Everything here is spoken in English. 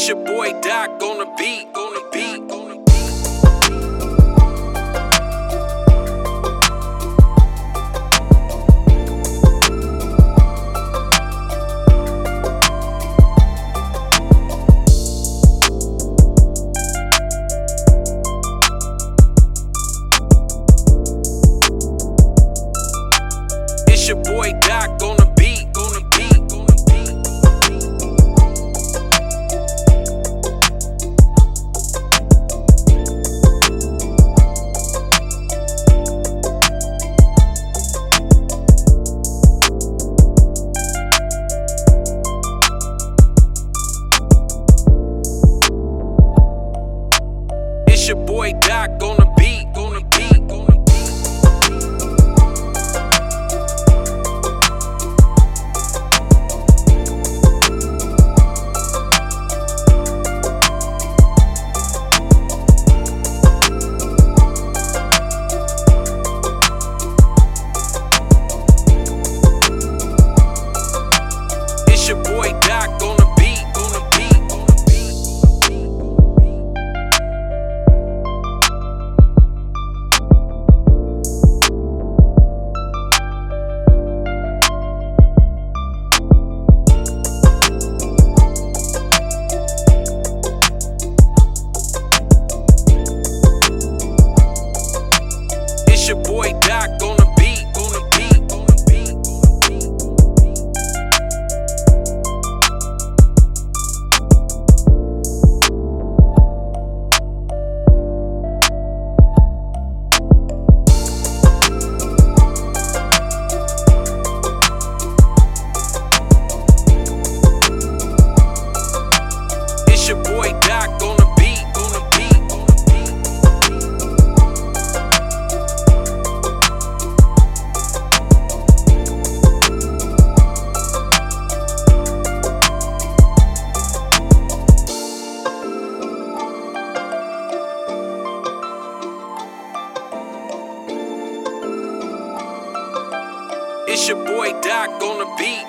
It's your boy Doc on the beat, on the beat, on the beat. It's your boy Doc on the beat, on the beat, on the beat. It's your boy Doc on the beat, on the beat, on the beat. It's your boy Doc on the beat, on the beat, on the beat. It's your boy Doc on the beat, on the beat, on the beat, on the beat. It's your boy Doc on the beat, on the beat, on the beat. It's your boy Doc on the beat.